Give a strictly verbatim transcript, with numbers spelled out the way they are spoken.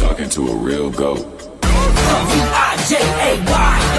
talking to a real goat. V I J A Y